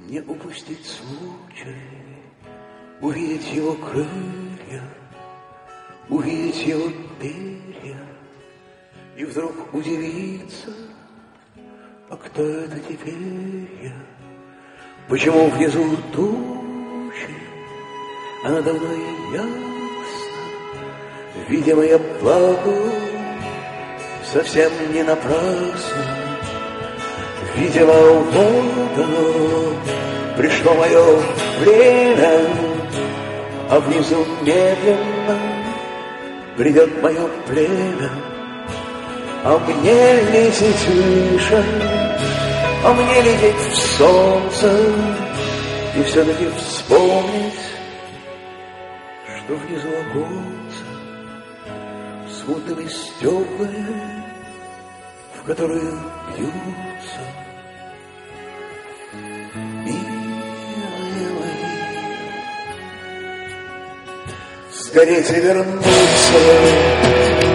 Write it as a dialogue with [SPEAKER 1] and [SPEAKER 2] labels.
[SPEAKER 1] Не упустить случай, увидеть его крылья, увидеть его перья, и вдруг удивиться, а кто это теперь я? Почему внизу тучи, а надо мной ясно? Видимо, я плакал совсем не напрасно. Видимо, вот оно, пришло мое время, а внизу медленно придет мое племя. А мне лететь выше, а мне лететь в солнце, и все-таки вспомнить, что внизу оконца смутными стеклами, в которые бьются милые мои. Скорее вернуться.